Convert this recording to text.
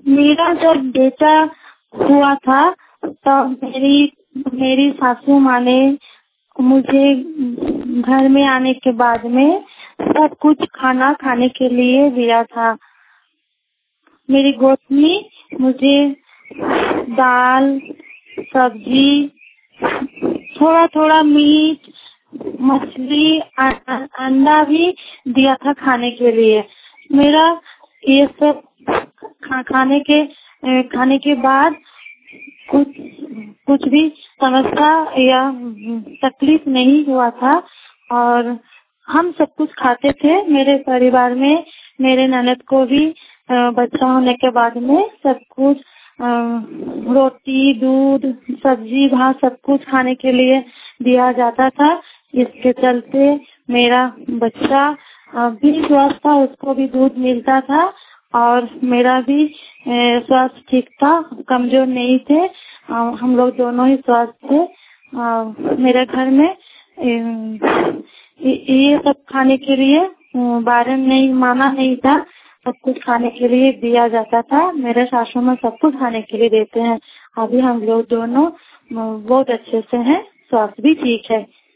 मेरा जब बेटा हुआ था तब मेरी सासू माँ ने मुझे घर में आने के बाद में सब कुछ खाना खाने के लिए दिया था। मेरी गोतनी मुझे दाल, सब्जी, थोड़ा थोड़ा मीट, मछली, अंडा भी दिया था खाने के लिए। मेरा ये सब खाने के बाद कुछ भी समस्या या तकलीफ नहीं हुआ था और हम सब कुछ खाते थे। मेरे परिवार में मेरे ननद को भी बच्चा होने के बाद में सब कुछ रोटी, दूध, सब्जी, भात सब कुछ खाने के लिए दिया जाता था। इसके चलते मेरा बच्चा भी स्वस्थ था, उसको भी दूध मिलता था और मेरा भी स्वास्थ्य ठीक था, कमजोर नहीं थे। हम लोग दोनों ही स्वस्थ थे। मेरे घर में ये सब खाने के लिए बारन नहीं माना नहीं था, सब कुछ खाने के लिए दिया जाता था। मेरे सासू माँ सब कुछ खाने के लिए देते हैं। अभी हम लोग दोनों बहुत अच्छे से हैं, स्वास्थ्य भी ठीक है।